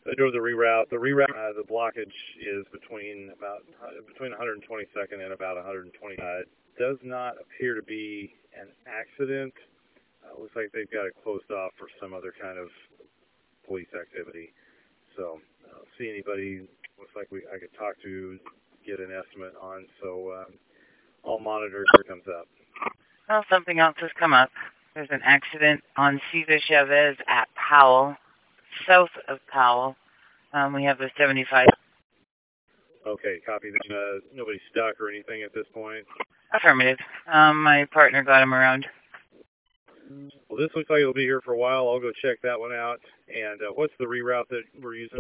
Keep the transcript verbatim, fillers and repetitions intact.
I drove the reroute. The reroute, uh, the blockage is between about uh, between one twenty-second and about one twenty. Uh, does not appear to be an accident. Uh, looks like they've got it closed off for some other kind of police activity. So, uh, see anybody looks like we I could talk to, get an estimate on. So, um, I'll monitor if it comes up. Well, something else has come up. There's an accident on Cesar Chavez at Powell, south of Powell. Um, we have a seventy-five. Okay, copy. Uh, nobody's stuck or anything at this point? Affirmative. Um, my partner got him around. Well, this looks like it'll be here for a while. I'll go check that one out. And uh, what's the reroute that we're using?